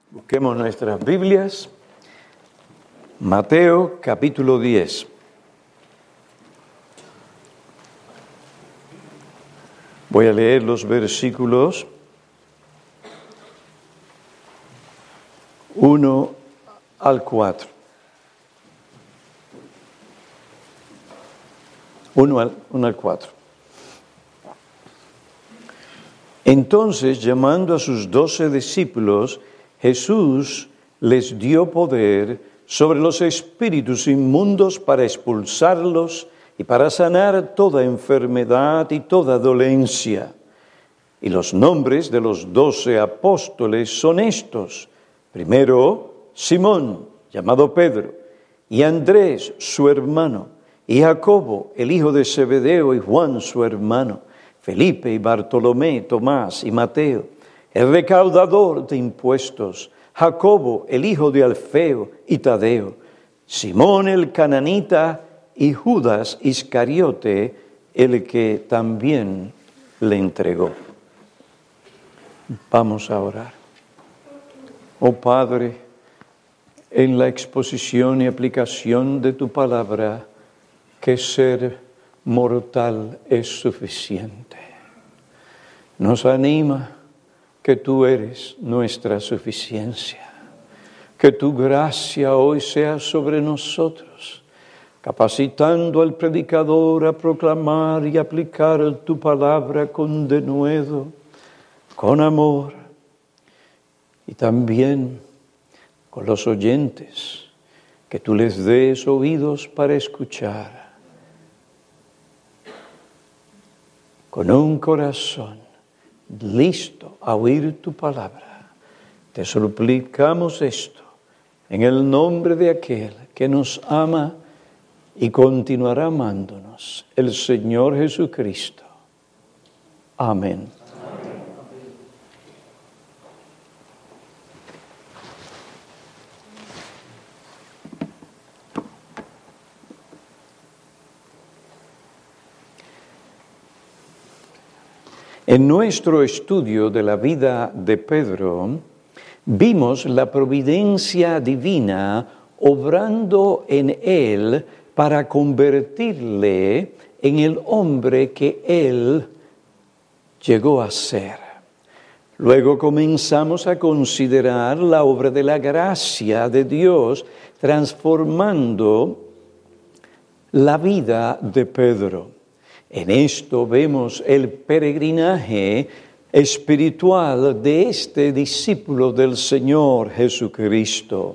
Busquemos nuestras Biblias. Mateo capítulo 10. Voy a leer los versículos 1 al 4. 1 al 4. Entonces, llamando a sus 12 discípulos, Jesús les dio poder sobre los espíritus inmundos para expulsarlos y para sanar toda enfermedad y toda dolencia. Y los nombres de los 12 apóstoles son estos. Primero, Simón, llamado Pedro, y Andrés, su hermano, y Jacobo, el hijo de Zebedeo, y Juan, su hermano, Felipe y Bartolomé, Tomás y Mateo, el recaudador de impuestos, Jacobo, el hijo de Alfeo y Tadeo, Simón el cananita y Judas Iscariote, el que también le entregó. Vamos a orar. Oh Padre, en la exposición y aplicación de tu palabra, que ser mortal es suficiente. Nos anima que tú eres nuestra suficiencia, que tu gracia hoy sea sobre nosotros, capacitando al predicador a proclamar y aplicar tu palabra con denuedo, con amor, y también con los oyentes, que tú les des oídos para escuchar, con un corazón listo a oír tu palabra. Te suplicamos esto en el nombre de aquel que nos ama y continuará amándonos, el Señor Jesucristo. Amén. En nuestro estudio de la vida de Pedro, vimos la providencia divina obrando en él para convertirle en el hombre que él llegó a ser. Luego comenzamos a considerar la obra de la gracia de Dios transformando la vida de Pedro. En esto vemos el peregrinaje espiritual de este discípulo del Señor Jesucristo.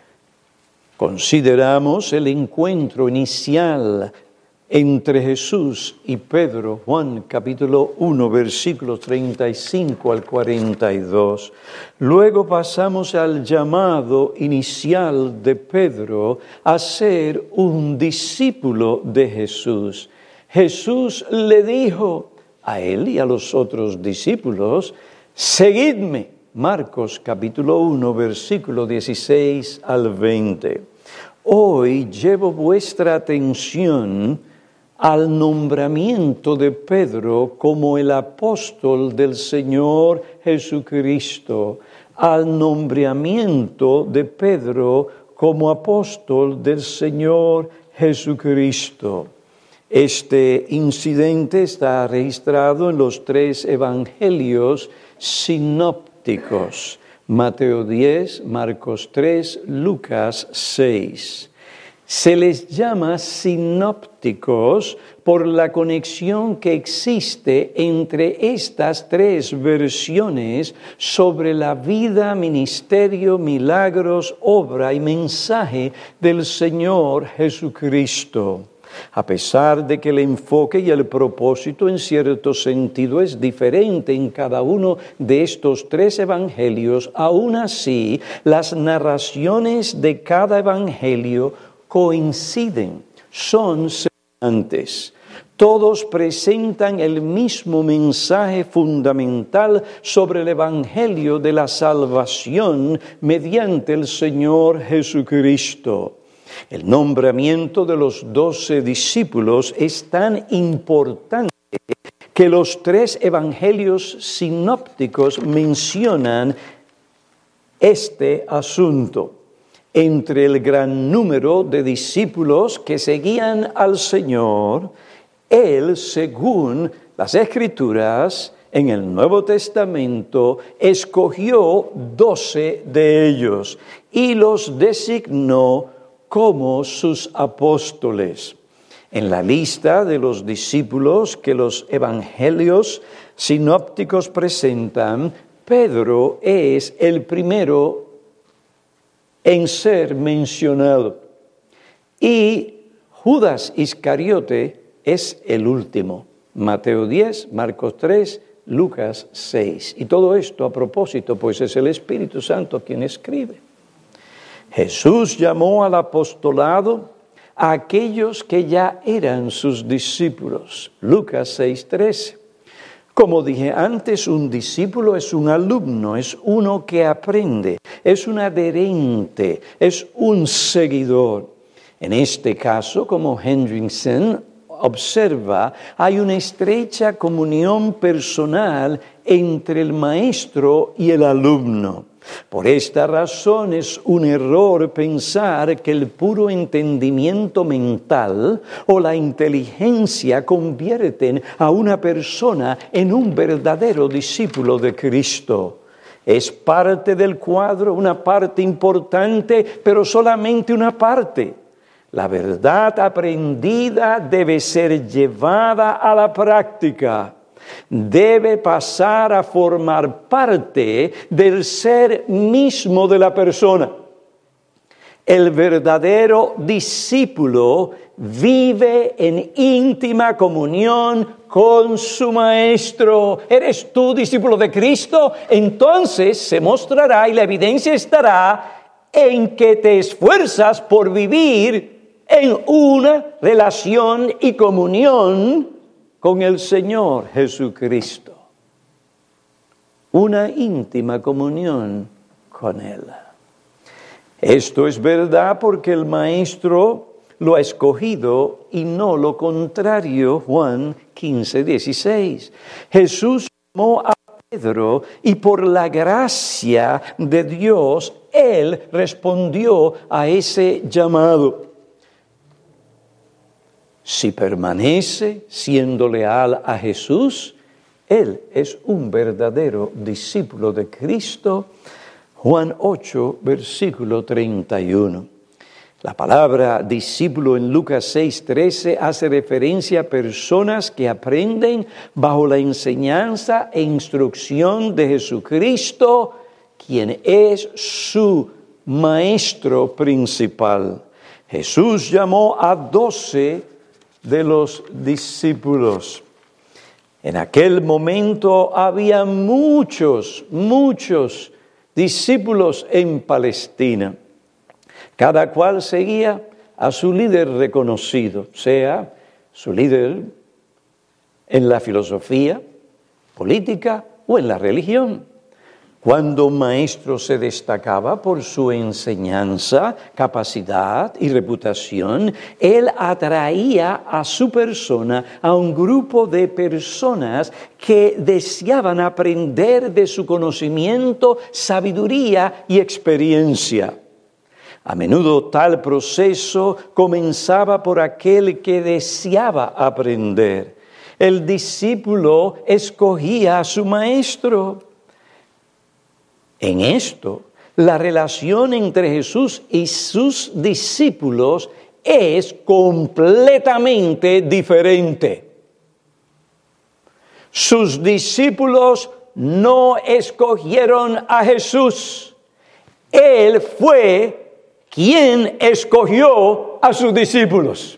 Consideramos el encuentro inicial entre Jesús y Pedro, Juan capítulo 1, versículos 35 al 42. Luego pasamos al llamado inicial de Pedro a ser un discípulo de Jesús. Jesús le dijo a él y a los otros discípulos, seguidme. Marcos capítulo 1, versículo 16 al 20. Hoy llevo vuestra atención al nombramiento de Pedro como el apóstol del Señor Jesucristo, al nombramiento de Pedro como apóstol del Señor Jesucristo. Este incidente está registrado en los 3 evangelios sinópticos, Mateo 10, Marcos 3, Lucas 6. Se les llama sinópticos por la conexión que existe entre estas 3 versiones sobre la vida, ministerio, milagros, obra y mensaje del Señor Jesucristo. A pesar de que el enfoque y el propósito en cierto sentido es diferente en cada uno de estos 3 evangelios, aún así las narraciones de cada evangelio coinciden, son semejantes. Todos presentan el mismo mensaje fundamental sobre el evangelio de la salvación mediante el Señor Jesucristo. El nombramiento de los 12 discípulos es tan importante que los 3 evangelios sinópticos mencionan este asunto entre el gran número de discípulos que seguían al Señor. Él, según las Escrituras, en el Nuevo Testamento, escogió 12 de ellos y los designó como sus apóstoles. En la lista de los discípulos que los evangelios sinópticos presentan, Pedro es el primero en ser mencionado y Judas Iscariote es el último. Mateo 10, Marcos 3, Lucas 6. Y todo esto a propósito, pues es el Espíritu Santo quien escribe. Jesús llamó al apostolado a aquellos que ya eran sus discípulos. Lucas 6, 13. Como dije antes, un discípulo es un alumno, es uno que aprende, es un adherente, es un seguidor. En este caso, como Hendrickson observa, hay una estrecha comunión personal entre el maestro y el alumno. Por esta razón es un error pensar que el puro entendimiento mental o la inteligencia convierten a una persona en un verdadero discípulo de Cristo. Es parte del cuadro, una parte importante, pero solamente una parte. La verdad aprendida debe ser llevada a la práctica. Debe pasar a formar parte del ser mismo de la persona. El verdadero discípulo vive en íntima comunión con su maestro. ¿Eres tú discípulo de Cristo? Entonces se mostrará y la evidencia estará en que te esfuerzas por vivir en una relación y comunión con el Señor Jesucristo. Una íntima comunión con Él. Esto es verdad porque el Maestro lo ha escogido y no lo contrario. Juan 15, 16. Jesús llamó a Pedro y por la gracia de Dios, Él respondió a ese llamado. Si permanece siendo leal a Jesús, él es un verdadero discípulo de Cristo. Juan 8, versículo 31. La palabra discípulo en Lucas 6, 13 hace referencia a personas que aprenden bajo la enseñanza e instrucción de Jesucristo, quien es su maestro principal. Jesús llamó a 12 de los discípulos. En aquel momento había muchos discípulos en Palestina. Cada cual seguía a su líder reconocido, sea su líder en la filosofía, política o en la religión. Cuando un maestro se destacaba por su enseñanza, capacidad y reputación, él atraía a su persona a un grupo de personas que deseaban aprender de su conocimiento, sabiduría y experiencia. A menudo tal proceso comenzaba por aquel que deseaba aprender. El discípulo escogía a su maestro. En esto, la relación entre Jesús y sus discípulos es completamente diferente. Sus discípulos no escogieron a Jesús. Él fue quien escogió a sus discípulos.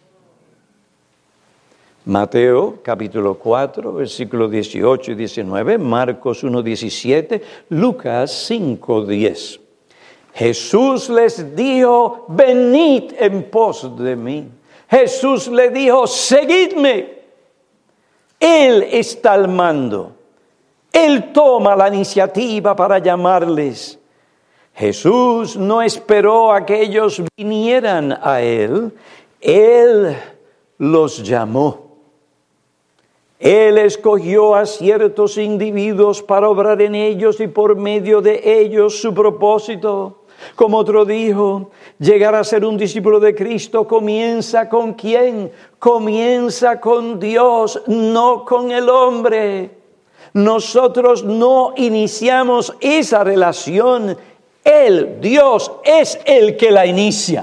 Mateo capítulo 4, versículos 18 y 19, Marcos 1, 17, Lucas 5, 10. Jesús les dijo, venid en pos de mí. Jesús le dijo, seguidme. Él está al mando. Él toma la iniciativa para llamarles. Jesús no esperó a que ellos vinieran a Él. Él los llamó. Él escogió a ciertos individuos para obrar en ellos y por medio de ellos su propósito. Como otro dijo, llegar a ser un discípulo de Cristo comienza ¿con quién? Comienza con Dios, no con el hombre. Nosotros no iniciamos esa relación. Él, Dios, es el que la inicia.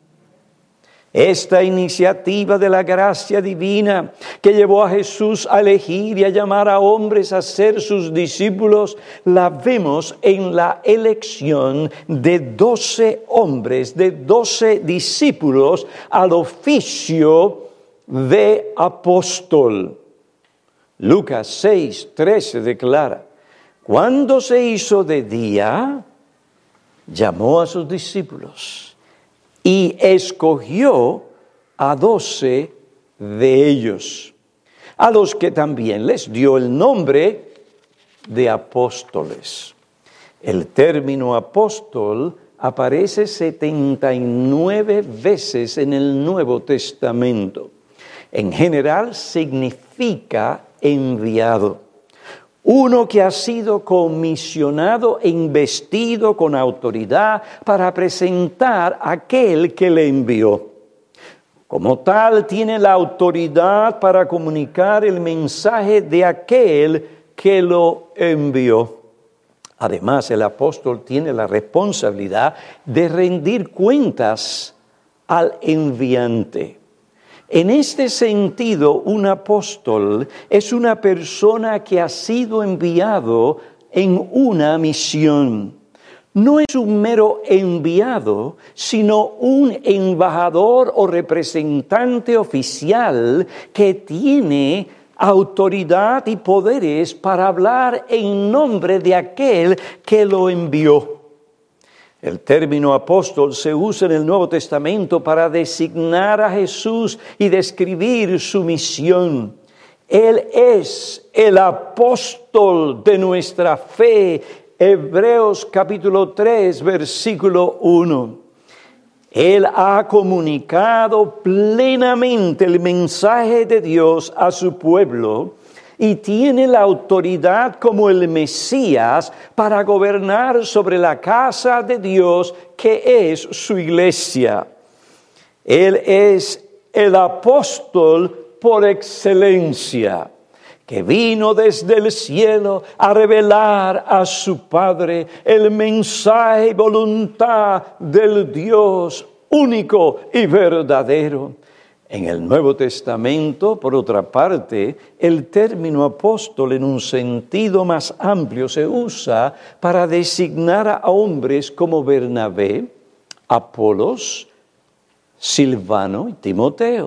Esta iniciativa de la gracia divina que llevó a Jesús a elegir y a llamar a hombres a ser sus discípulos, la vemos en la elección de 12 hombres, de 12 discípulos al oficio de apóstol. Lucas 6:13 declara: cuando se hizo de día, llamó a sus discípulos y escogió a 12 de ellos, a los que también les dio el nombre de apóstoles. El término apóstol aparece 79 veces en el Nuevo Testamento. En general significa enviado. Uno que ha sido comisionado e investido con autoridad para presentar a aquel que le envió. Como tal, tiene la autoridad para comunicar el mensaje de aquel que lo envió. Además, el apóstol tiene la responsabilidad de rendir cuentas al enviante. En este sentido, un apóstol es una persona que ha sido enviado en una misión. No es un mero enviado, sino un embajador o representante oficial que tiene autoridad y poderes para hablar en nombre de aquel que lo envió. El término apóstol se usa en el Nuevo Testamento para designar a Jesús y describir su misión. Él es el apóstol de nuestra fe. Hebreos capítulo 3, versículo 1. Él ha comunicado plenamente el mensaje de Dios a su pueblo y tiene la autoridad como el Mesías para gobernar sobre la casa de Dios, que es su iglesia. Él es el apóstol por excelencia, que vino desde el cielo a revelar a su Padre el mensaje y voluntad del Dios único y verdadero. En el Nuevo Testamento, por otra parte, el término apóstol en un sentido más amplio se usa para designar a hombres como Bernabé, Apolos, Silvano y Timoteo.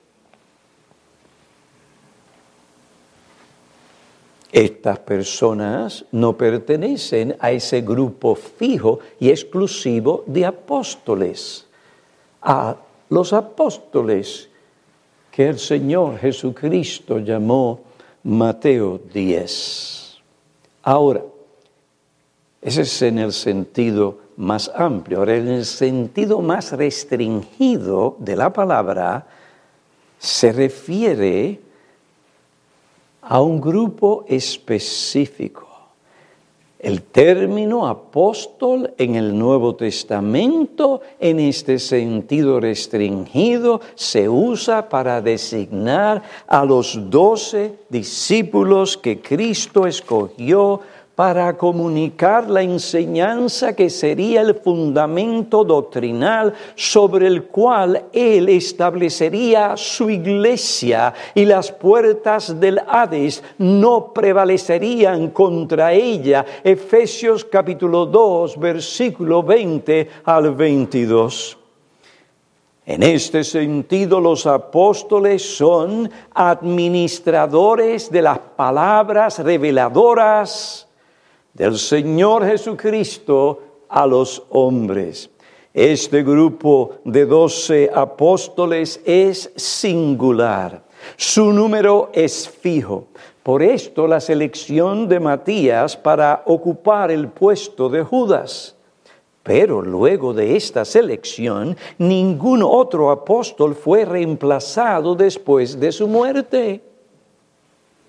Estas personas no pertenecen a ese grupo fijo y exclusivo de apóstoles. A los apóstoles que el Señor Jesucristo llamó Mateo 10. Ahora, ese es en el sentido más amplio. Ahora, en el sentido más restringido de la palabra, se refiere a un grupo específico. El término apóstol en el Nuevo Testamento, en este sentido restringido, se usa para designar a los 12 discípulos que Cristo escogió para comunicar la enseñanza que sería el fundamento doctrinal sobre el cual Él establecería su iglesia, y las puertas del Hades no prevalecerían contra ella. Efesios capítulo 2, versículo 20 al 22. En este sentido, los apóstoles son administradores de las palabras reveladoras del Señor Jesucristo a los hombres. Este grupo de 12 apóstoles es singular. Su número es fijo. Por esto la selección de Matías para ocupar el puesto de Judas. Pero luego de esta selección, ningún otro apóstol fue reemplazado después de su muerte.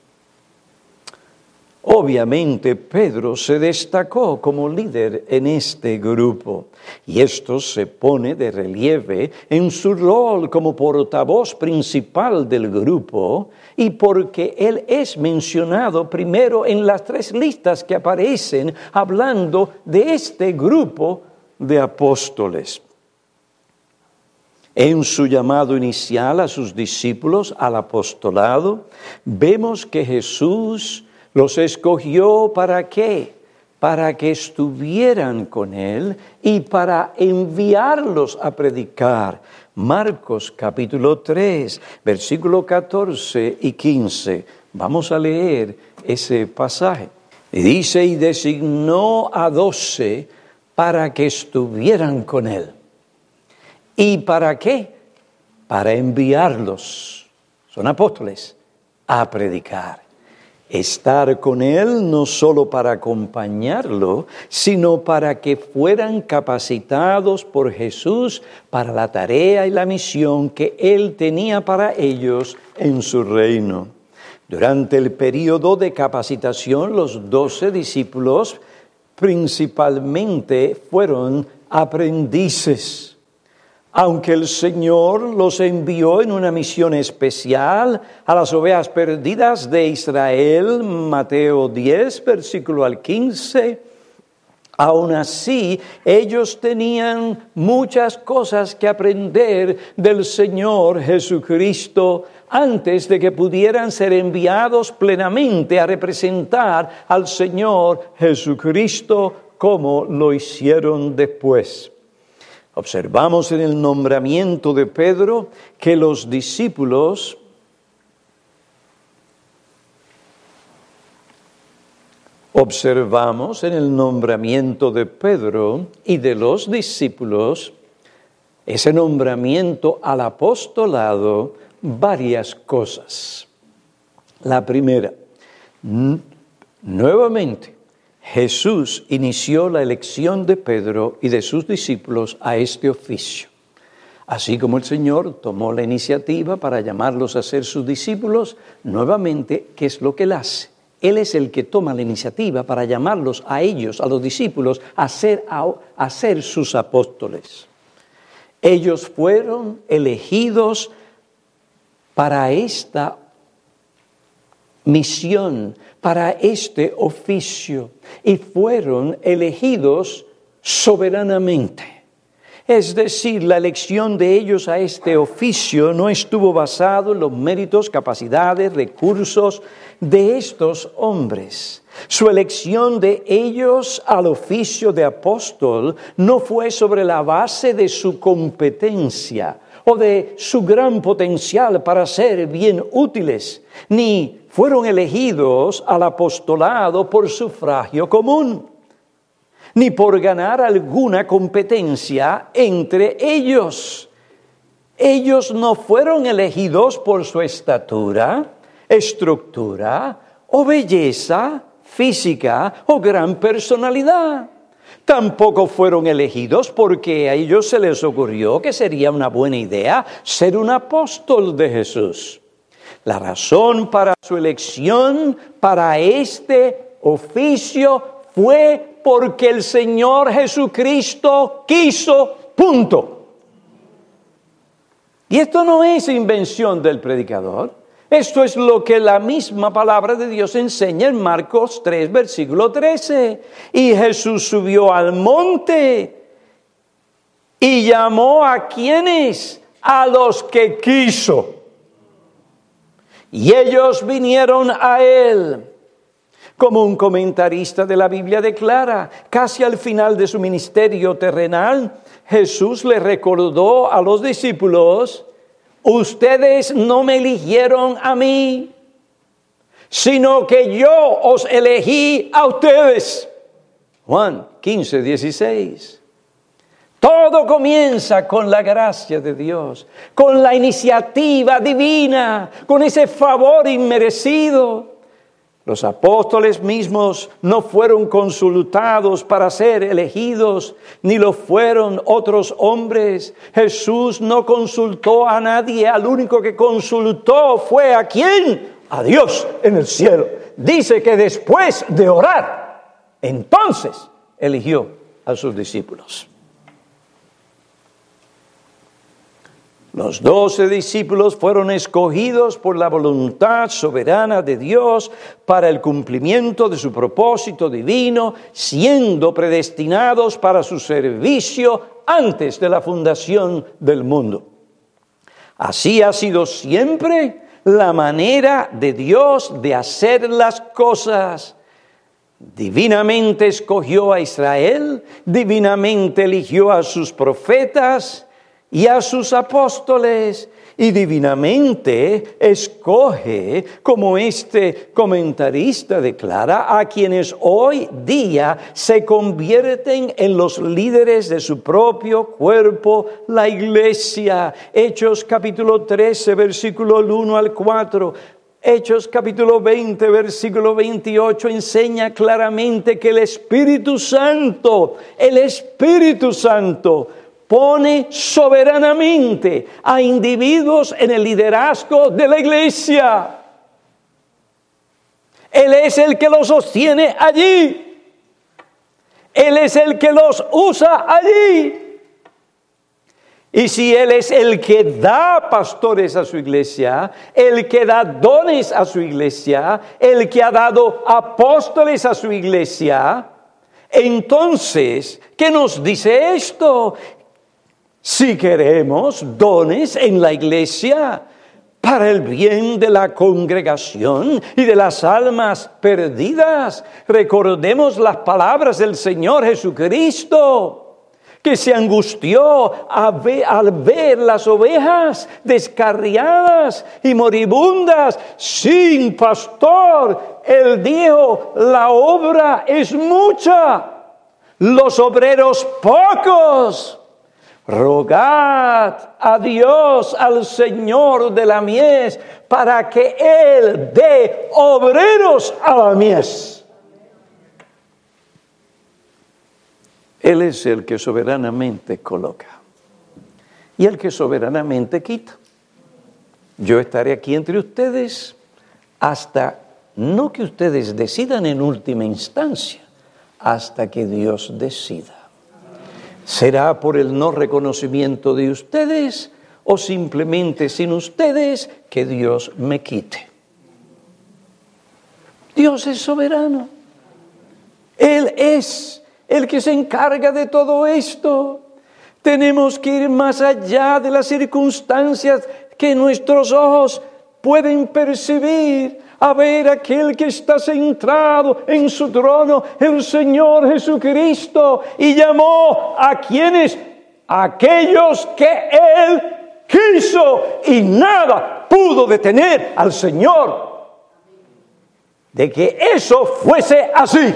Obviamente, Pedro se destacó como líder en este grupo, y esto se pone de relieve en su rol como portavoz principal del grupo y porque él es mencionado primero en las 3 listas que aparecen hablando de este grupo de apóstoles. En su llamado inicial a sus discípulos al apostolado, vemos que Jesús los escogió ¿para qué? Para que estuvieran con Él y para enviarlos a predicar. Marcos capítulo 3, versículo 14 y 15. Vamos a leer ese pasaje. Y dice, y designó a 12 para que estuvieran con Él. ¿Y para qué? Para enviarlos, son apóstoles, a predicar. Estar con Él no solo para acompañarlo, sino para que fueran capacitados por Jesús para la tarea y la misión que Él tenía para ellos en su reino. Durante el período de capacitación, los 12 discípulos principalmente fueron aprendices. Aunque el Señor los envió en una misión especial a las ovejas perdidas de Israel, Mateo 10, versículo al 15, aún así ellos tenían muchas cosas que aprender del Señor Jesucristo antes de que pudieran ser enviados plenamente a representar al Señor Jesucristo como lo hicieron después. Observamos en el nombramiento de Pedro que los discípulos y de los discípulos ese nombramiento al apostolado varias cosas. La primera, nuevamente, Jesús inició la elección de Pedro y de sus discípulos a este oficio. Así como el Señor tomó la iniciativa para llamarlos a ser sus discípulos, nuevamente, ¿qué es lo que Él hace? Él es el que toma la iniciativa para llamarlos a ellos, a los discípulos, a ser sus apóstoles. Ellos fueron elegidos para esta misión, para este oficio, y fueron elegidos soberanamente. Es decir, la elección de ellos a este oficio no estuvo basado en los méritos, capacidades, recursos de estos hombres. Su elección de ellos al oficio de apóstol no fue sobre la base de su competencia o de su gran potencial para ser bien útiles, ni fueron elegidos al apostolado por sufragio común, ni por ganar alguna competencia entre ellos. Ellos no fueron elegidos por su estatura, estructura o belleza física o gran personalidad. Tampoco fueron elegidos porque a ellos se les ocurrió que sería una buena idea ser un apóstol de Jesús. La razón para su elección para este oficio fue porque el Señor Jesucristo quiso, punto. Y esto no es invención del predicador. Esto es lo que la misma palabra de Dios enseña en Marcos 3, versículo 13. Y Jesús subió al monte y llamó a ¿quiénes? A los que quiso. Y ellos vinieron a Él. Como un comentarista de la Biblia declara, casi al final de su ministerio terrenal, Jesús le recordó a los discípulos: ustedes no me eligieron a mí, sino que yo os elegí a ustedes. Juan 15, 16. Todo comienza con la gracia de Dios, con la iniciativa divina, con ese favor inmerecido. Los apóstoles mismos no fueron consultados para ser elegidos, ni lo fueron otros hombres. Jesús no consultó a nadie, al único que consultó fue ¿a quién? A Dios en el cielo. dice que después de orar, entonces eligió a sus discípulos. Los 12 discípulos fueron escogidos por la voluntad soberana de Dios para el cumplimiento de su propósito divino, siendo predestinados para su servicio antes de la fundación del mundo. Así ha sido siempre la manera de Dios de hacer las cosas. Divinamente escogió a Israel, divinamente eligió a sus profetas y a sus apóstoles, y divinamente escoge, como este comentarista declara, a quienes hoy día se convierten en los líderes de su propio cuerpo, la iglesia. Hechos capítulo 13, versículo 1 al 4. Hechos capítulo 20, versículo 28 enseña claramente que el Espíritu Santo pone soberanamente a individuos en el liderazgo de la iglesia. Él es el que los sostiene allí. Él es el que los usa allí. Y si Él es el que da pastores a su iglesia, el que da dones a su iglesia, el que ha dado apóstoles a su iglesia, entonces, ¿qué nos dice esto? Si queremos dones en la iglesia para el bien de la congregación y de las almas perdidas, recordemos las palabras del Señor Jesucristo, que se angustió al ver las ovejas descarriadas y moribundas sin pastor. Él dijo, la obra es mucha, los obreros pocos. Rogad a Dios, al Señor de la mies, para que Él dé obreros a la mies. Él es el que soberanamente coloca y el que soberanamente quita. Yo estaré aquí entre ustedes hasta, no que ustedes decidan en última instancia, hasta que Dios decida. ¿Será por el no reconocimiento de ustedes o simplemente sin ustedes que Dios me quite? Dios es soberano. Él es el que se encarga de todo esto. Tenemos que ir más allá de las circunstancias que nuestros ojos pueden percibir. A ver aquel que está centrado en su trono, el Señor Jesucristo, y llamó a quienes, aquellos que Él quiso, y nada pudo detener al Señor de que eso fuese así.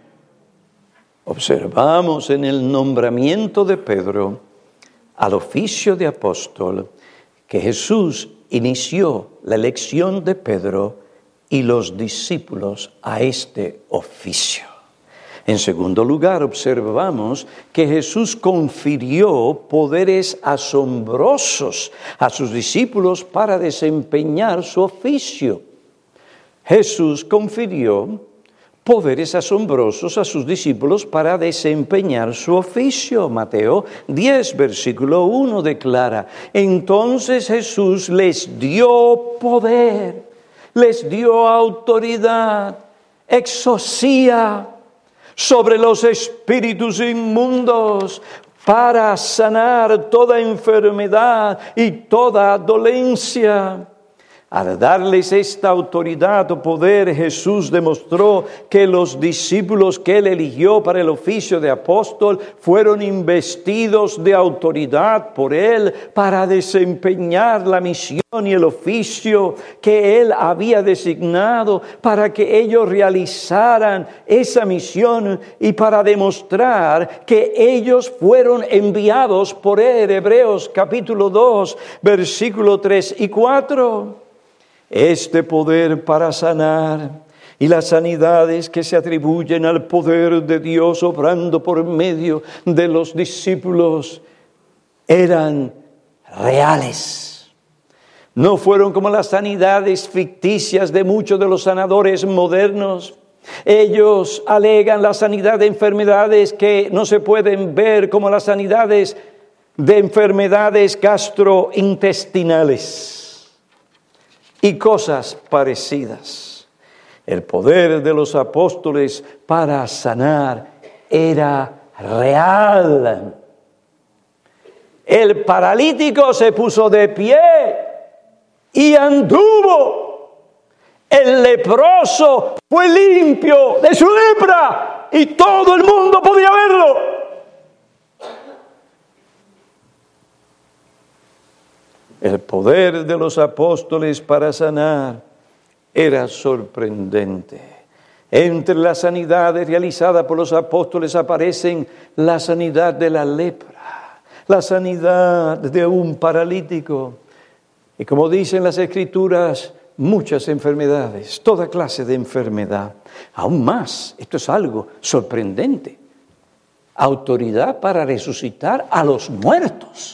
Observamos en el nombramiento de Pedro al oficio de apóstol que Jesús inició la elección de Pedro y los discípulos a este oficio. En segundo lugar, observamos que Jesús confirió poderes asombrosos a sus discípulos para desempeñar su oficio. Jesús confirió poderes asombrosos a sus discípulos para desempeñar su oficio. Mateo 10, versículo 1 declara, entonces Jesús les dio poder, les dio autoridad, exorcía sobre los espíritus inmundos para sanar toda enfermedad y toda dolencia. Al darles esta autoridad o poder, Jesús demostró que los discípulos que Él eligió para el oficio de apóstol fueron investidos de autoridad por Él para desempeñar la misión y el oficio que Él había designado para que ellos realizaran esa misión y para demostrar que ellos fueron enviados por Él. Hebreos capítulo 2, versículo 3 y 4. Este poder para sanar y las sanidades que se atribuyen al poder de Dios obrando por medio de los discípulos eran reales. No fueron como las sanidades ficticias de muchos de los sanadores modernos. Ellos alegan la sanidad de enfermedades que no se pueden ver, como las sanidades de enfermedades gastrointestinales y cosas parecidas. El poder de los apóstoles para sanar era real. El paralítico se puso de pie y anduvo. El leproso fue limpio de su lepra y todo el mundo podía verlo. El poder de los apóstoles para sanar era sorprendente. Entre las sanidades realizadas por los apóstoles aparecen la sanidad de la lepra, la sanidad de un paralítico. Y como dicen las Escrituras, muchas enfermedades, toda clase de enfermedad. Aún más, esto es algo sorprendente. Autoridad para resucitar a los muertos.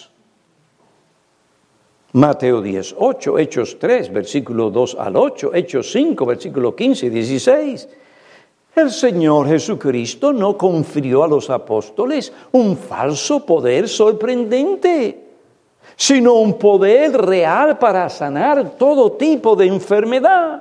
Mateo 10:8, Hechos 3, versículo 2 al 8, Hechos 5, versículo 15 y 16. El Señor Jesucristo no confirió a los apóstoles un falso poder sorprendente, sino un poder real para sanar todo tipo de enfermedad.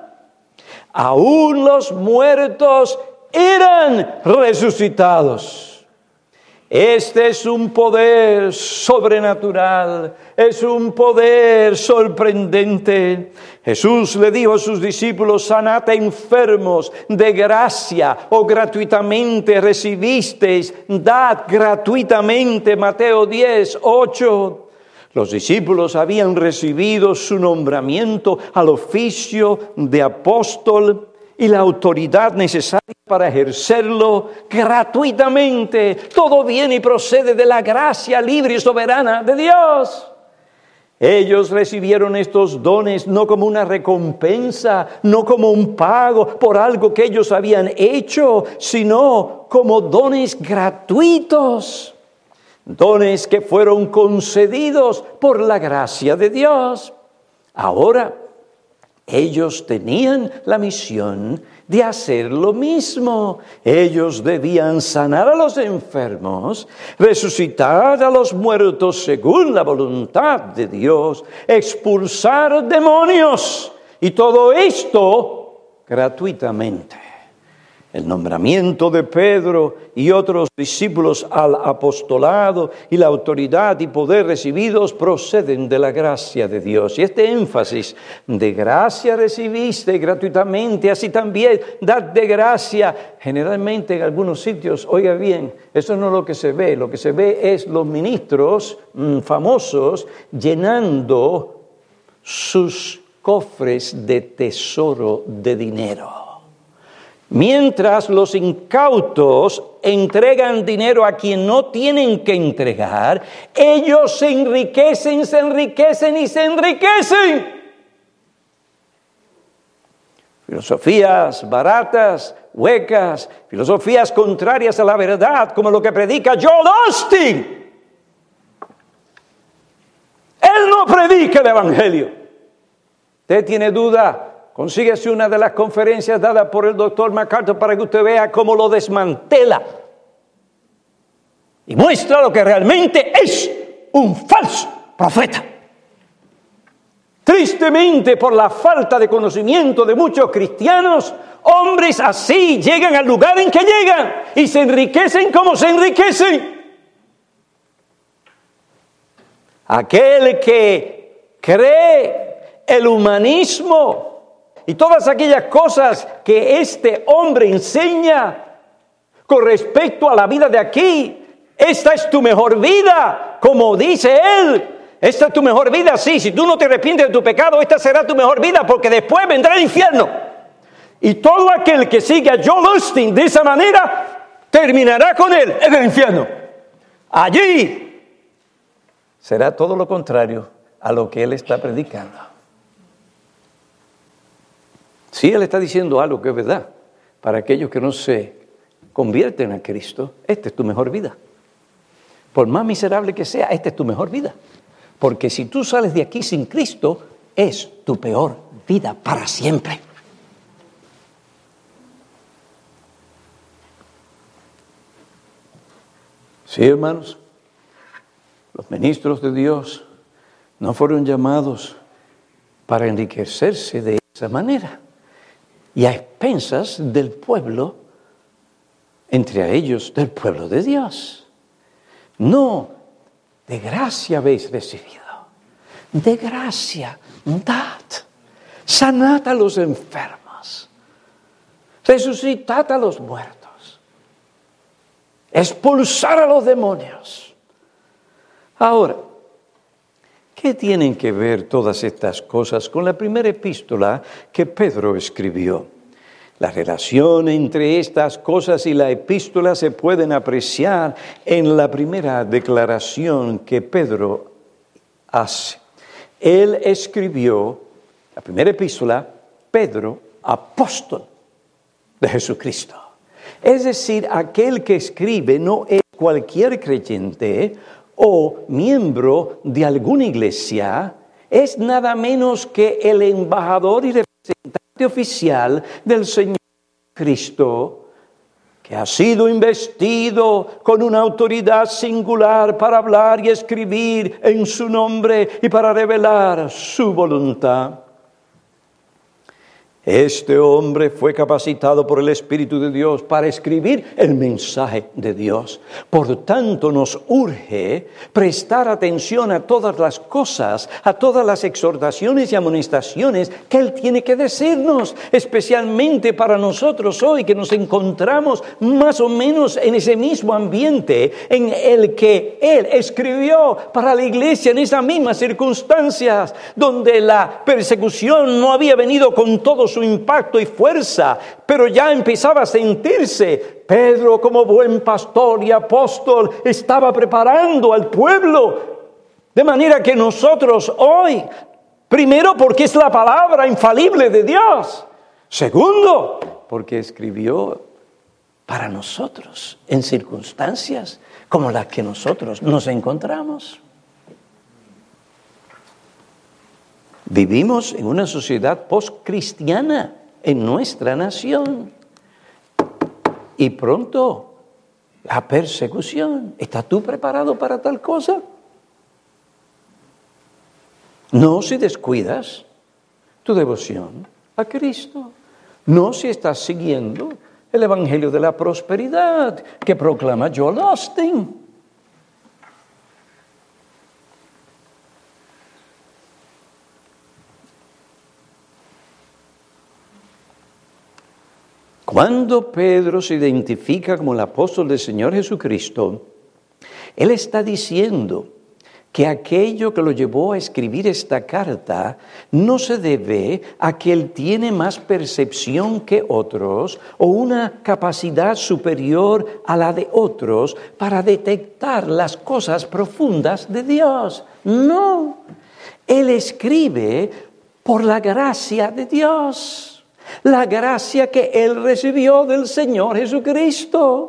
Aún los muertos eran resucitados. Este es un poder sobrenatural, es un poder sorprendente. Jesús le dijo a sus discípulos: sanad enfermos de gracia o gratuitamente recibisteis, dad gratuitamente. Mateo 10:8. Los discípulos habían recibido su nombramiento al oficio de apóstol y la autoridad necesaria para ejercerlo gratuitamente. Todo viene y procede de la gracia libre y soberana de Dios. Ellos recibieron estos dones no como una recompensa, no como un pago por algo que ellos habían hecho, sino como dones gratuitos. Dones que fueron concedidos por la gracia de Dios. Ahora, ellos tenían la misión de hacer lo mismo. Ellos debían sanar a los enfermos, resucitar a los muertos según la voluntad de Dios, expulsar demonios, y todo esto gratuitamente. El nombramiento de Pedro y otros discípulos al apostolado y la autoridad y poder recibidos proceden de la gracia de Dios. Y este énfasis de gracia recibiste gratuitamente, así también dad de gracia. Generalmente en algunos sitios, oiga bien, eso no es lo que se ve. Lo que se ve es los ministros famosos llenando sus cofres de tesoro de dinero. Mientras los incautos entregan dinero a quien no tienen que entregar, ellos se enriquecen y se enriquecen. Filosofías baratas, huecas, filosofías contrarias a la verdad, como lo que predica Joel Osteen. Él no predica el evangelio. ¿Usted tiene duda? Consíguese una de las conferencias dadas por el doctor MacArthur para que usted vea cómo lo desmantela y muestra lo que realmente es un falso profeta. Tristemente, por la falta de conocimiento de muchos cristianos, hombres así llegan al lugar en que llegan y se enriquecen como se enriquecen. Aquel que cree el humanismo y todas aquellas cosas que este hombre enseña con respecto a la vida de aquí. Esta es tu mejor vida, como dice él. Esta es tu mejor vida, sí. Si tú no te arrepientes de tu pecado, esta será tu mejor vida, porque después vendrá el infierno. Y todo aquel que siga a Joel Osteen de esa manera, terminará con él en el infierno. Allí será todo lo contrario a lo que él está predicando. Si él está diciendo algo que es verdad, para aquellos que no se convierten a Cristo, esta es tu mejor vida. Por más miserable que sea, esta es tu mejor vida. Porque si tú sales de aquí sin Cristo, es tu peor vida para siempre. Sí, hermanos, los ministros de Dios no fueron llamados para enriquecerse de esa manera y a expensas del pueblo, entre ellos del pueblo de Dios. No, de gracia habéis recibido, de gracia dad, sanad a los enfermos, resucitad a los muertos, expulsar a los demonios. Ahora, ¿qué tienen que ver todas estas cosas con la primera epístola que Pedro escribió? La relación entre estas cosas y la epístola se pueden apreciar en la primera declaración que Pedro hace. Él escribió la primera epístola, Pedro, apóstol de Jesucristo. Es decir, aquel que escribe no es cualquier creyente o miembro de alguna iglesia, es nada menos que el embajador y representante oficial del Señor Cristo, que ha sido investido con una autoridad singular para hablar y escribir en su nombre y para revelar su voluntad. Este hombre fue capacitado por el Espíritu de Dios para escribir el mensaje de Dios. Por tanto, nos urge prestar atención a todas las cosas, a todas las exhortaciones y amonestaciones que Él tiene que decirnos, especialmente para nosotros hoy que nos encontramos más o menos en ese mismo ambiente en el que Él escribió para la iglesia en esas mismas circunstancias, donde la persecución no había venido con todo su impacto y fuerza, pero ya empezaba a sentirse. Pedro, como buen pastor y apóstol, estaba preparando al pueblo, de manera que nosotros hoy, primero porque es la palabra infalible de Dios, segundo porque escribió para nosotros en circunstancias como las que nosotros nos encontramos. Vivimos en una sociedad postcristiana en nuestra nación. Y pronto, la persecución. ¿Estás tú preparado para tal cosa? No si descuidas tu devoción a Cristo. No si estás siguiendo el evangelio de la prosperidad que proclama Joel Osteen. Cuando Pedro se identifica como el apóstol del Señor Jesucristo, él está diciendo que aquello que lo llevó a escribir esta carta no se debe a que él tiene más percepción que otros o una capacidad superior a la de otros para detectar las cosas profundas de Dios. No, él escribe por la gracia de Dios. La gracia que él recibió del Señor Jesucristo.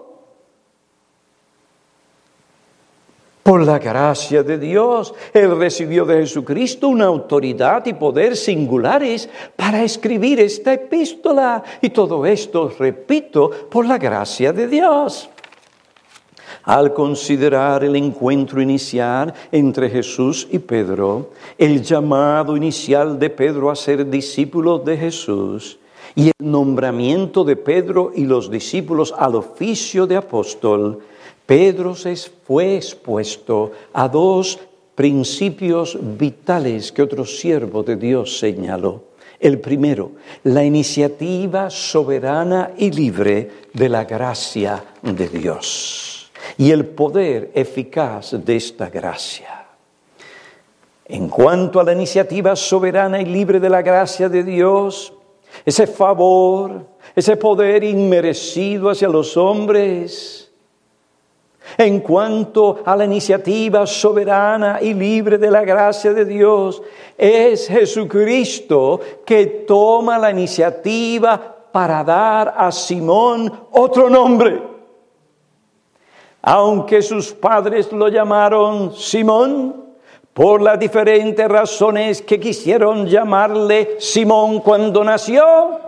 Por la gracia de Dios, él recibió de Jesucristo una autoridad y poder singulares para escribir esta epístola. Y todo esto, repito, por la gracia de Dios. Al considerar el encuentro inicial entre Jesús y Pedro, el llamado inicial de Pedro a ser discípulo de Jesús, y el nombramiento de Pedro y los discípulos al oficio de apóstol, Pedro fue expuesto a dos principios vitales que otro siervo de Dios señaló. El primero, la iniciativa soberana y libre de la gracia de Dios y el poder eficaz de esta gracia. En cuanto a la iniciativa soberana y libre de la gracia de Dios, ese favor, ese poder inmerecido hacia los hombres. En cuanto a la iniciativa soberana y libre de la gracia de Dios, es Jesucristo que toma la iniciativa para dar a Simón otro nombre. Aunque sus padres lo llamaron Simón, por las diferentes razones que quisieron llamarle Simón cuando nació.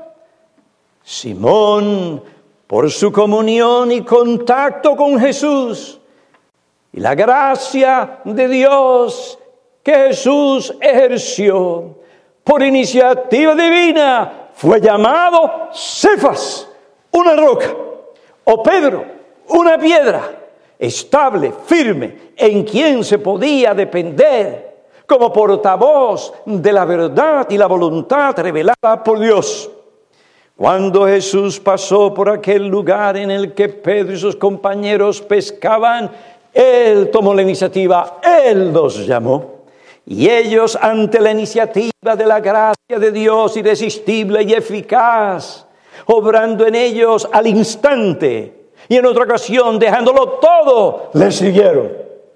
Simón, por su comunión y contacto con Jesús, y la gracia de Dios que Jesús ejerció por iniciativa divina, fue llamado Cefas, una roca, o Pedro, una piedra, estable, firme, en quien se podía depender como portavoz de la verdad y la voluntad revelada por Dios. Cuando Jesús pasó por aquel lugar en el que Pedro y sus compañeros pescaban, Él tomó la iniciativa, Él los llamó. Y ellos, ante la iniciativa de la gracia de Dios irresistible y eficaz, obrando en ellos al instante, y en otra ocasión dejándolo todo, le siguieron.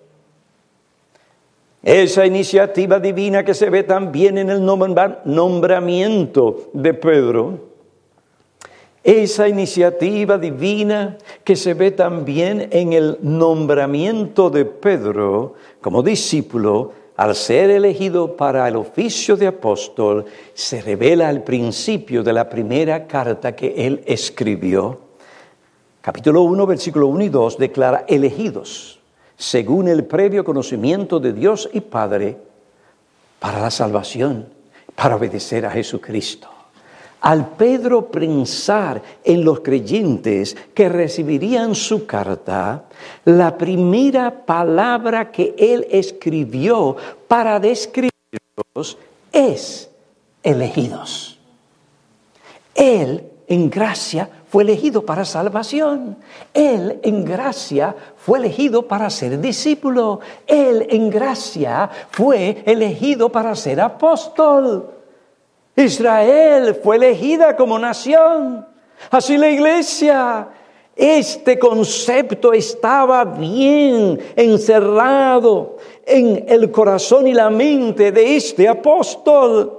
Esa iniciativa divina que se ve también en el nombramiento de Pedro, esa iniciativa divina que se ve también en el nombramiento de Pedro como discípulo, al ser elegido para el oficio de apóstol, se revela al principio de la primera carta que él escribió. Capítulo 1, versículo 1 y 2 declara elegidos, según el previo conocimiento de Dios y Padre, para la salvación, para obedecer a Jesucristo. Al Pedro pensar en los creyentes que recibirían su carta, la primera palabra que él escribió para describirlos es elegidos. Él, en gracia, fue elegido para salvación. Él, en gracia, fue elegido para ser discípulo. Él, en gracia, fue elegido para ser apóstol. Israel fue elegida como nación, así la iglesia. Este concepto estaba bien encerrado en el corazón y la mente de este apóstol.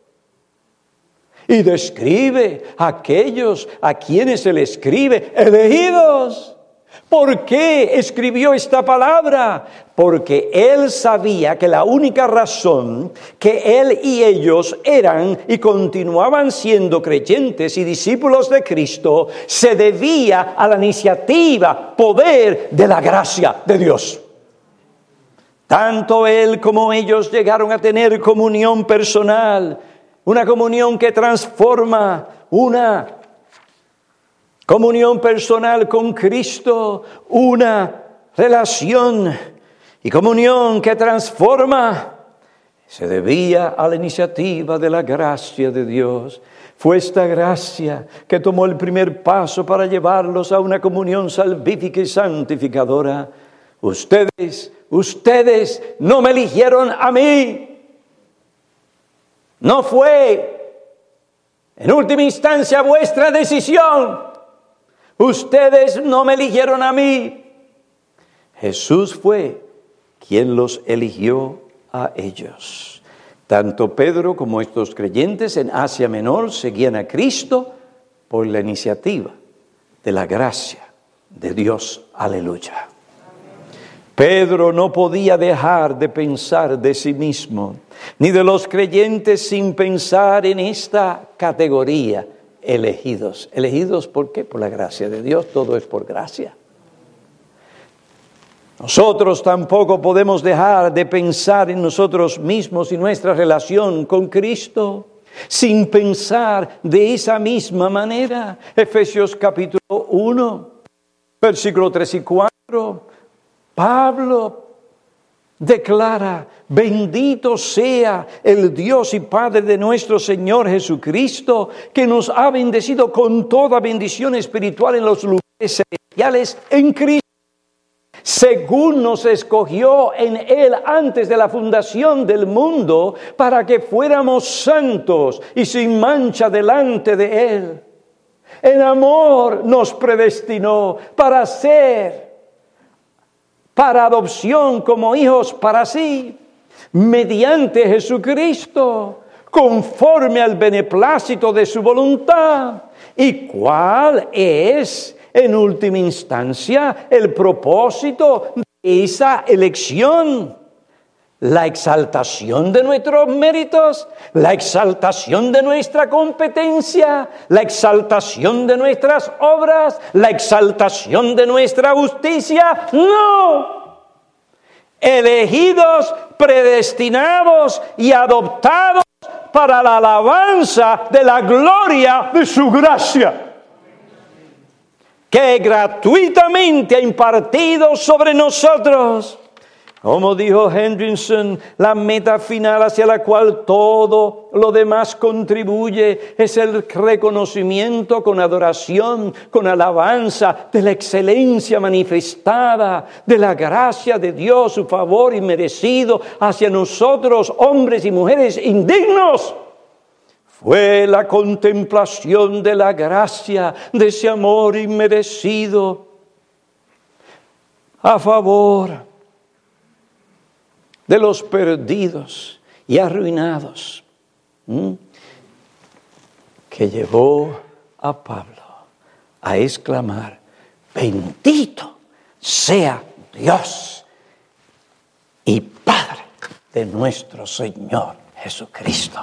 Y describe a aquellos a quienes se le escribe elegidos. ¿Por qué escribió esta palabra? Porque él sabía que la única razón que él y ellos eran y continuaban siendo creyentes y discípulos de Cristo se debía a la iniciativa, poder de la gracia de Dios. Tanto él como ellos llegaron a tener comunión personal, una comunión que transforma, una comunión personal con Cristo, una relación y comunión que transforma, se debía a la iniciativa de la gracia de Dios. Fue esta gracia que tomó el primer paso para llevarlos a una comunión salvífica y santificadora. Ustedes no me eligieron a mí. No fue, en última instancia, vuestra decisión. Ustedes no me eligieron a mí. Jesús fue quien los eligió a ellos. Tanto Pedro como estos creyentes en Asia Menor seguían a Cristo por la iniciativa de la gracia de Dios. Aleluya. Pedro no podía dejar de pensar de sí mismo, ni de los creyentes sin pensar en esta categoría. Elegidos. ¿Elegidos por qué? Por la gracia de Dios. Todo es por gracia. Nosotros tampoco podemos dejar de pensar en nosotros mismos y nuestra relación con Cristo sin pensar de esa misma manera. Efesios capítulo 1, versículo 3 y 4. Pablo declara: bendito sea el Dios y Padre de nuestro Señor Jesucristo, que nos ha bendecido con toda bendición espiritual en los lugares celestiales en Cristo, según nos escogió en Él antes de la fundación del mundo, para que fuéramos santos y sin mancha delante de Él. En amor nos predestinó para adopción como hijos para sí, mediante Jesucristo, conforme al beneplácito de su voluntad. ¿Y cuál es, en última instancia, el propósito de esa elección? la exaltación de nuestros méritos, la exaltación de nuestra competencia, la exaltación de nuestras obras, la exaltación de nuestra justicia. ¡No! Elegidos, predestinados y adoptados para la alabanza de la gloria de su gracia, que gratuitamente ha impartido sobre nosotros. Como dijo Hendrickson, la meta final hacia la cual todo lo demás contribuye es el reconocimiento con adoración, con alabanza de la excelencia manifestada, de la gracia de Dios, su favor inmerecido hacia nosotros, hombres y mujeres indignos. Fue la contemplación de la gracia, de ese amor inmerecido a favor de los perdidos y arruinados, que llevó a Pablo a exclamar: bendito sea Dios y Padre de nuestro Señor Jesucristo.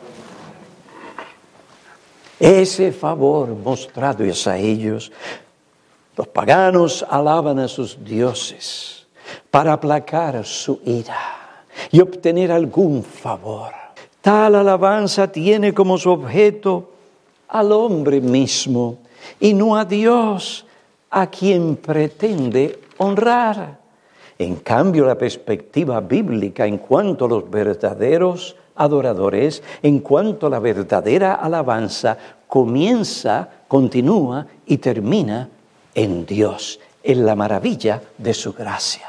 Ese favor mostrado es a ellos. Los paganos alaban a sus dioses para aplacar su ira y obtener algún favor. Tal alabanza tiene como su objeto al hombre mismo y no a Dios, a quien pretende honrar. En cambio, la perspectiva bíblica en cuanto a los verdaderos adoradores, en cuanto a la verdadera alabanza, comienza, continúa y termina en Dios, en la maravilla de su gracia.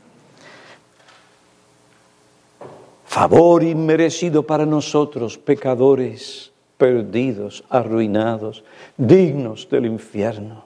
Favor inmerecido para nosotros, pecadores, perdidos, arruinados, dignos del infierno.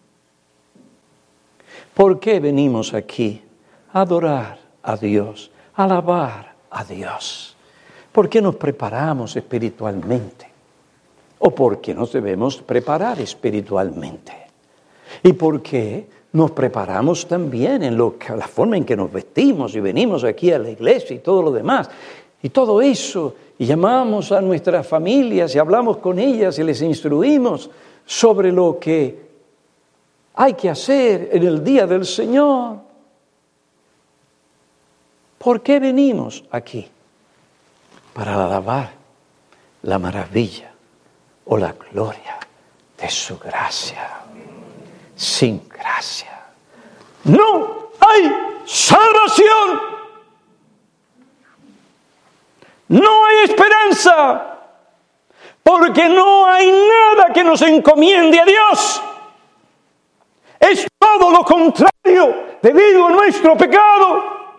¿Por qué venimos aquí? A adorar a Dios, a alabar a Dios. ¿Por qué nos preparamos espiritualmente? ¿O por qué nos debemos preparar espiritualmente? ¿Y por qué nos preparamos también en la forma en que nos vestimos y venimos aquí a la iglesia y todo lo demás? Y todo eso, y llamamos a nuestras familias y hablamos con ellas y les instruimos sobre lo que hay que hacer en el día del Señor. ¿Por qué venimos aquí? Para alabar la maravilla o la gloria de su gracia. Sin gracia no hay salvación, no hay esperanza, porque no hay nada que nos encomiende a Dios. Es todo lo contrario debido a nuestro pecado.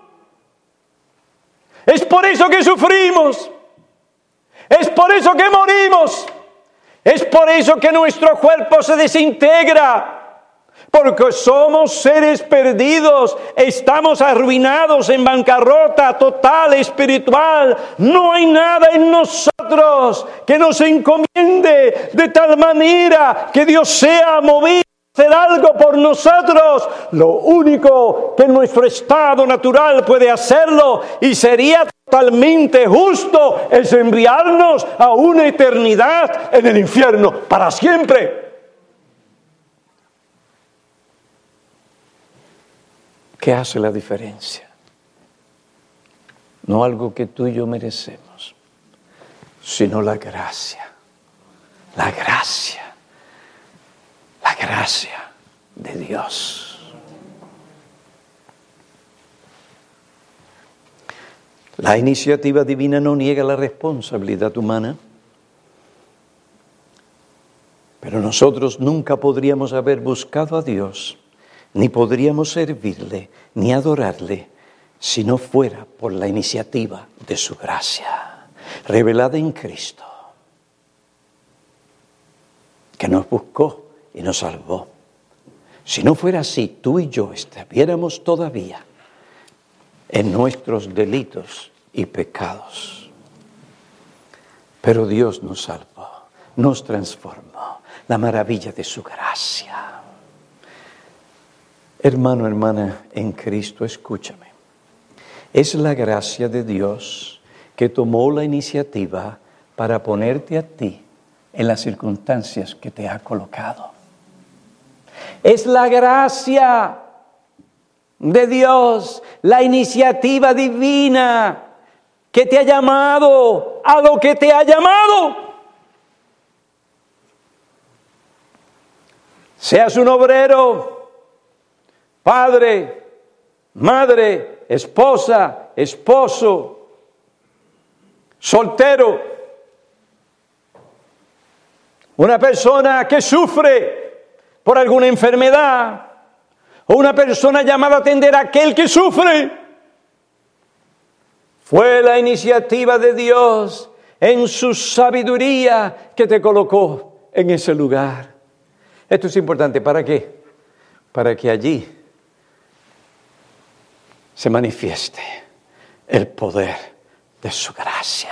Es por eso que sufrimos, es por eso que morimos, es por eso que nuestro cuerpo se desintegra. Porque somos seres perdidos, estamos arruinados en bancarrota total espiritual. No hay nada en nosotros que nos encomiende de tal manera que Dios sea movido a hacer algo por nosotros. Lo único que nuestro estado natural puede hacerlo, y sería totalmente justo, es enviarnos a una eternidad en el infierno para siempre. ¿Qué hace la diferencia? No algo que tú y yo merecemos, sino la gracia. La gracia. La gracia de Dios. La iniciativa divina no niega la responsabilidad humana, pero nosotros nunca podríamos haber buscado a Dios, ni podríamos servirle, ni adorarle, si no fuera por la iniciativa de su gracia, revelada en Cristo, que nos buscó y nos salvó. Si no fuera así, tú y yo estuviéramos todavía en nuestros delitos y pecados. Pero Dios nos salvó, nos transformó, la maravilla de su gracia. Hermano, hermana, en Cristo, escúchame. Es la gracia de Dios que tomó la iniciativa para ponerte a ti en las circunstancias que te ha colocado. Es la gracia de Dios, la iniciativa divina que te ha llamado a lo que te ha llamado. Seas un obrero, padre, madre, esposa, esposo, soltero, una persona que sufre por alguna enfermedad, o una persona llamada a atender a aquel que sufre. Fue la iniciativa de Dios en su sabiduría que te colocó en ese lugar. Esto es importante. ¿Para qué? Para que allí se manifieste el poder de su gracia.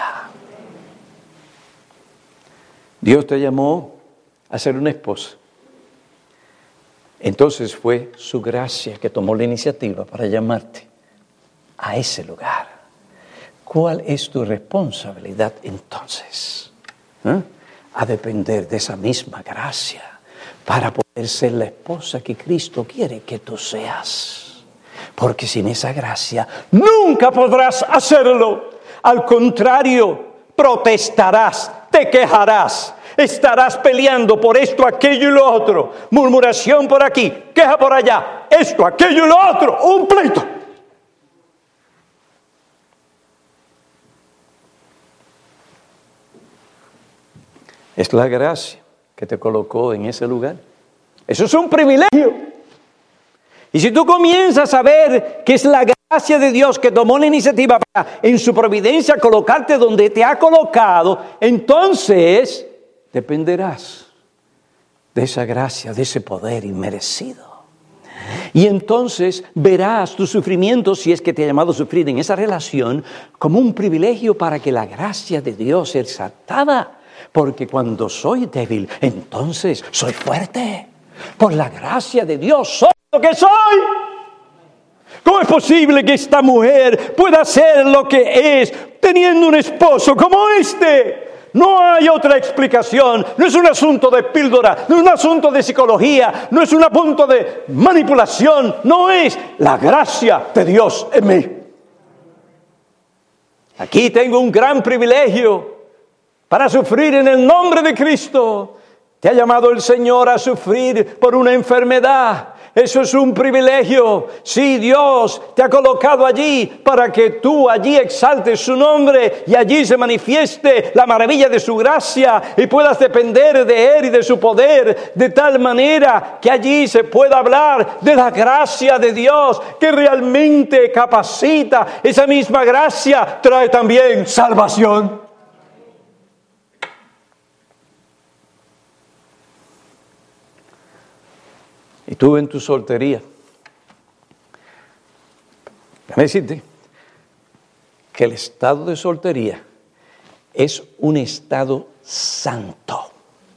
Dios te llamó a ser una esposa. Entonces fue su gracia que tomó la iniciativa para llamarte a ese lugar. ¿Cuál es tu responsabilidad entonces? A depender de esa misma gracia para poder ser la esposa que Cristo quiere que tú seas. Porque sin esa gracia nunca podrás hacerlo. Al contrario, protestarás, te quejarás. Estarás peleando por esto, aquello y lo otro. Murmuración por aquí, queja por allá. Esto, aquello y lo otro. Un pleito. Es la gracia que te colocó en ese lugar. Eso es un privilegio. Y si tú comienzas a ver que es la gracia de Dios que tomó la iniciativa para, en su providencia, colocarte donde te ha colocado, entonces dependerás de esa gracia, de ese poder inmerecido. Y entonces verás tu sufrimiento, si es que te ha llamado a sufrir en esa relación, como un privilegio para que la gracia de Dios sea exaltada. Porque cuando soy débil, entonces soy fuerte. Por la gracia de Dios soy lo que soy. ¿Cómo es posible que esta mujer pueda ser lo que es teniendo un esposo como este? No hay otra explicación. No es un asunto de píldora, no es un asunto de psicología, no es un asunto de manipulación. No es la gracia de Dios en mí. Aquí tengo un gran privilegio para sufrir en el nombre de Cristo. Te ha llamado el Señor a sufrir por una enfermedad. Eso es un privilegio. Sí, Dios te ha colocado allí para que tú allí exaltes su nombre y allí se manifieste la maravilla de su gracia y puedas depender de Él y de su poder de tal manera que allí se pueda hablar de la gracia de Dios que realmente capacita. Esa misma gracia trae también salvación. Y tú en tu soltería, déjame decirte que el estado de soltería es un estado santo,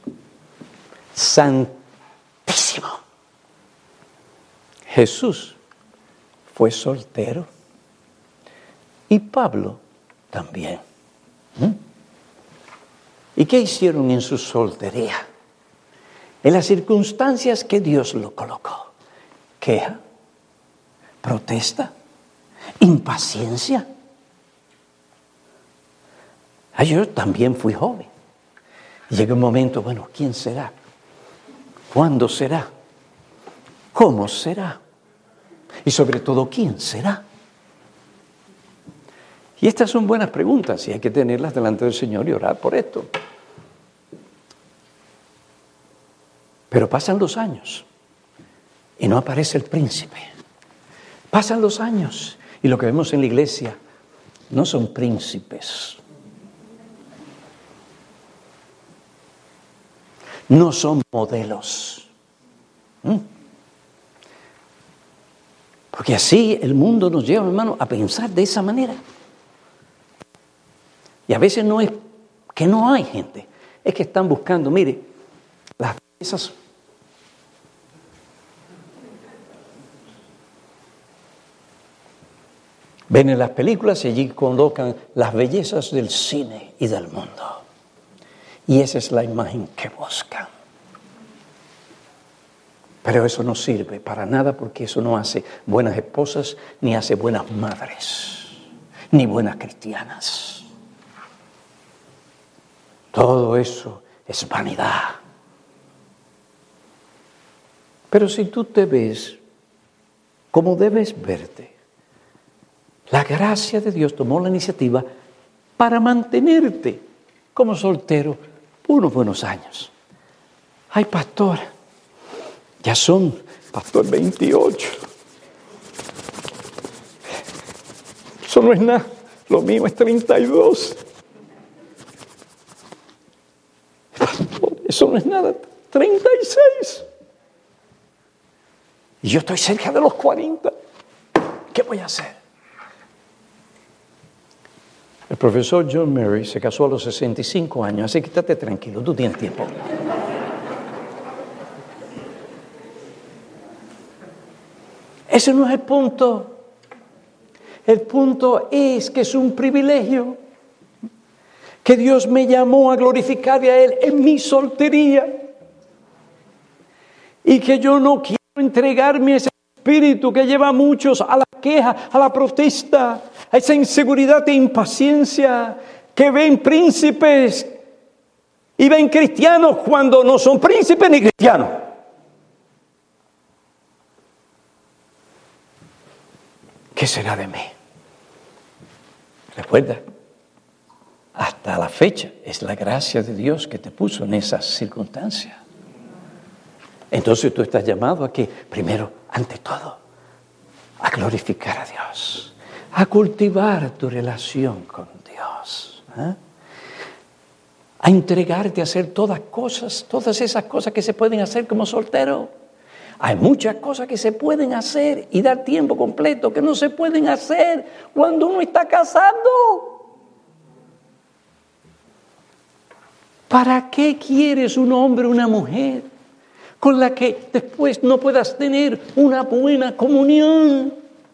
santísimo. Jesús fue soltero y Pablo también. ¿Y qué hicieron en su soltería? En las circunstancias que Dios lo colocó. Queja, protesta, impaciencia. Yo también fui joven. Y llega un momento, bueno, ¿quién será? ¿Cuándo será? ¿Cómo será? Y sobre todo, ¿quién será? Y estas son buenas preguntas y hay que tenerlas delante del Señor y orar por esto. Pero pasan los años y no aparece el príncipe. Pasan los años y lo que vemos en la iglesia no son príncipes. No son modelos. Porque así el mundo nos lleva, hermano, a pensar de esa manera. Y a veces no es que no hay gente, es que están buscando, mire, las bellezas. Ven en las películas y allí colocan las bellezas del cine y del mundo. Y esa es la imagen que buscan. Pero eso no sirve para nada porque eso no hace buenas esposas, ni hace buenas madres, ni buenas cristianas. Todo eso es vanidad. Pero si tú te ves como debes verte, la gracia de Dios tomó la iniciativa para mantenerte como soltero por unos buenos años. Ay, pastor, ya son, pastor, 28. Eso no es nada, lo mío es 32. Pastor, eso no es nada, 36. Y yo estoy cerca de los 40. ¿Qué voy a hacer? El profesor John Murray se casó a los 65 años, así que estate tranquilo, tú tienes tiempo. Ese no es el punto. El punto es que es un privilegio que Dios me llamó a glorificarle a Él en mi soltería y que yo no quiero entregarme a ese espíritu que lleva a muchos a la queja, a la protesta, a esa inseguridad e impaciencia que ven príncipes y ven cristianos cuando no son príncipes ni cristianos. ¿Qué será de mí? Recuerda, hasta la fecha es la gracia de Dios que te puso en esas circunstancias. Entonces tú estás llamado a que, primero, ante todo, a glorificar a Dios, a cultivar tu relación con Dios, a entregarte a hacer todas esas cosas que se pueden hacer como soltero. Hay muchas cosas que se pueden hacer y dar tiempo completo que no se pueden hacer cuando uno está casado. ¿Para qué quieres un hombre o una mujer con la que después no puedas tener una buena comunión?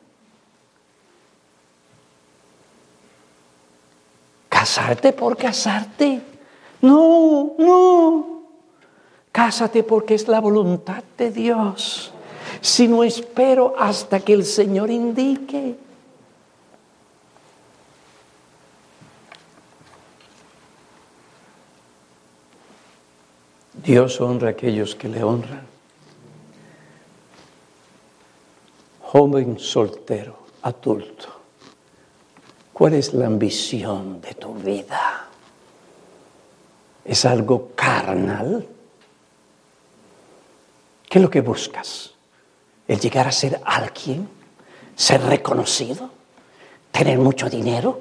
¿Casarte por casarte? No. Cásate porque es la voluntad de Dios. Si no, espero hasta que el Señor indique. Dios honra a aquellos que le honran. Joven soltero, adulto, ¿cuál es la ambición de tu vida? ¿Es algo carnal? ¿Qué es lo que buscas? ¿El llegar a ser alguien? ¿Ser reconocido? ¿Tener mucho dinero?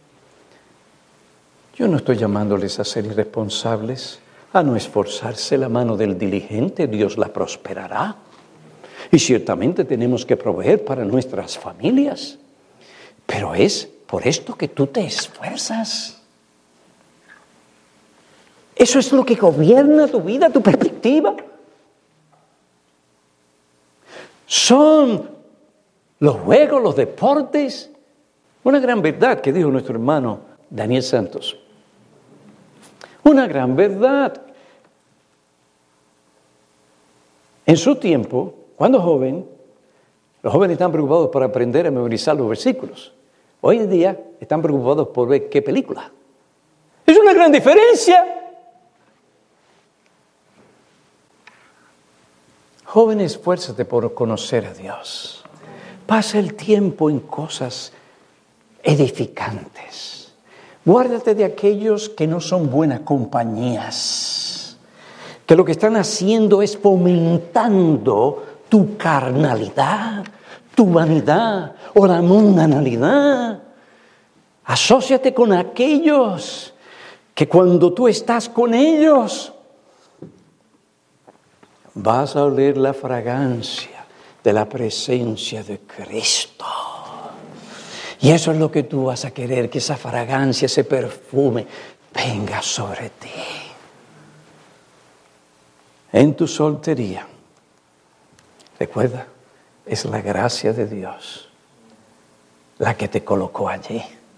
Yo no estoy llamándoles a ser irresponsables, a no esforzarse. La mano del diligente, Dios la prosperará. Y ciertamente tenemos que proveer para nuestras familias. Pero es por esto que tú te esfuerzas. Eso es lo que gobierna tu vida, tu perspectiva. Son los juegos, los deportes. Una gran verdad que dijo nuestro hermano Daniel Santos. Una gran verdad. En su tiempo, cuando joven, los jóvenes están preocupados por aprender a memorizar los versículos. Hoy en día están preocupados por ver qué película. Es una gran diferencia. Joven, esfuérzate por conocer a Dios. Pasa el tiempo en cosas edificantes. Guárdate de aquellos que no son buenas compañías, que lo que están haciendo es fomentando tu carnalidad, tu vanidad o la mundanalidad. Asóciate con aquellos que cuando tú estás con ellos vas a oler la fragancia de la presencia de Cristo. Y eso es lo que tú vas a querer, que esa fragancia, ese perfume venga sobre ti. En tu soltería, recuerda, es la gracia de Dios la que te colocó allí.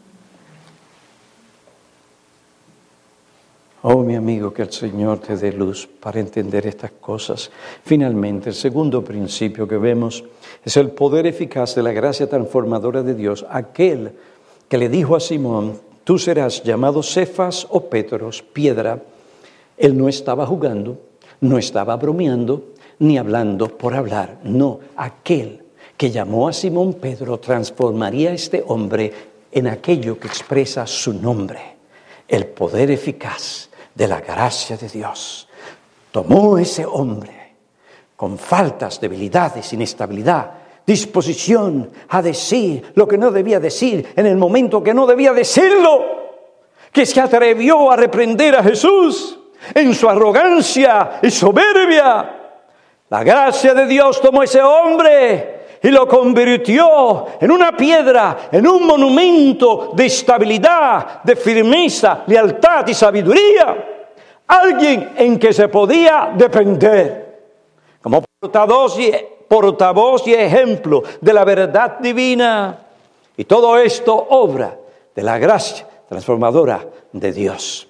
Oh, mi amigo, que el Señor te dé luz para entender estas cosas. Finalmente, el segundo principio que vemos es el poder eficaz de la gracia transformadora de Dios. Aquel que le dijo a Simón, tú serás llamado Cefas o Petros, piedra. Él no estaba jugando, no estaba bromeando, ni hablando por hablar. No, aquel que llamó a Simón Pedro transformaría a este hombre en aquello que expresa su nombre, el poder eficaz de la gracia de Dios. Tomó ese hombre con faltas, debilidades, inestabilidad, disposición a decir lo que no debía decir en el momento que no debía decirlo, que se atrevió a reprender a Jesús en su arrogancia y soberbia. La gracia de Dios tomó ese hombre y lo convirtió en una piedra, en un monumento de estabilidad, de firmeza, lealtad y sabiduría. Alguien en que se podía depender. Como portavoz y ejemplo de la verdad divina. Y todo esto obra de la gracia transformadora de Dios.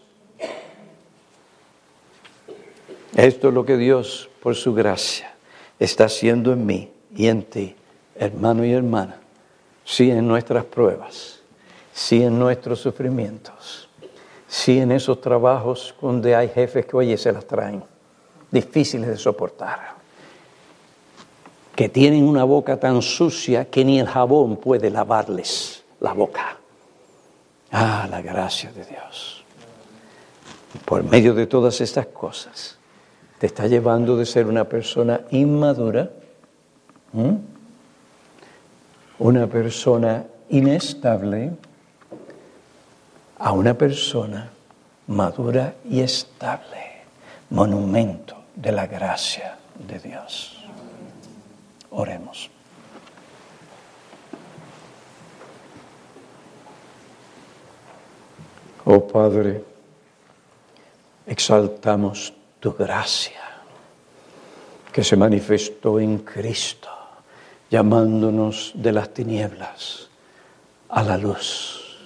Esto es lo que Dios, por su gracia, está haciendo en mí y en ti, hermano y hermana. Sí en nuestras pruebas, sí en nuestros sufrimientos, sí en esos trabajos donde hay jefes que, oye, se las traen, difíciles de soportar, que tienen una boca tan sucia que ni el jabón puede lavarles la boca. Ah, la gracia de Dios. Por medio de todas estas cosas, te está llevando de ser una persona inmadura, una persona inestable, a una persona madura y estable, monumento de la gracia de Dios. Oremos. Oh Padre, exaltamos tu gracia que se manifestó en Cristo, llamándonos de las tinieblas a la luz,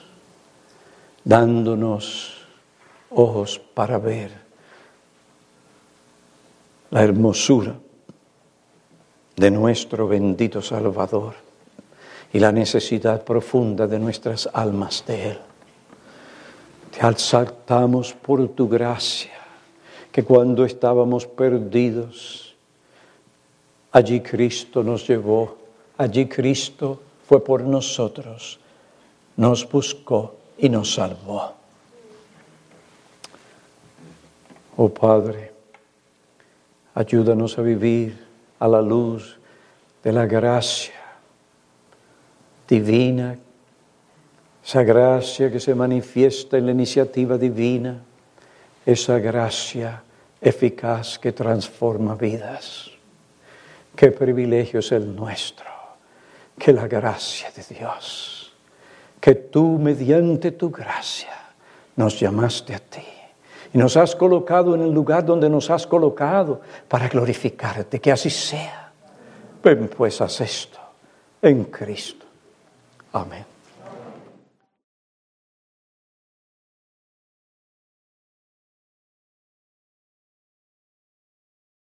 dándonos ojos para ver la hermosura de nuestro bendito Salvador y la necesidad profunda de nuestras almas de Él. Te exaltamos por tu gracia, que cuando estábamos perdidos, allí Cristo nos llevó, allí Cristo fue por nosotros, nos buscó y nos salvó. Oh Padre, ayúdanos a vivir a la luz de la gracia divina, esa gracia que se manifiesta en la iniciativa divina, esa gracia eficaz que transforma vidas. Qué privilegio es el nuestro, que la gracia de Dios, que tú mediante tu gracia nos llamaste a ti y nos has colocado en el lugar donde nos has colocado para glorificarte, que así sea. Ven pues, haz esto en Cristo. Amén.